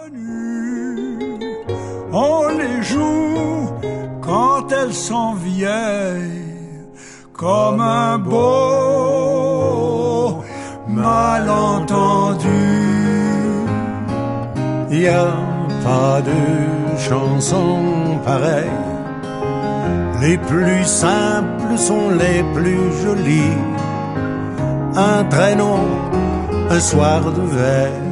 connues, on les joue quand elles sont vieilles, comme un beau malentendu. Y a pas de chanson pareille, les plus simples sont les plus jolies. Un traîneau, un soir de veille,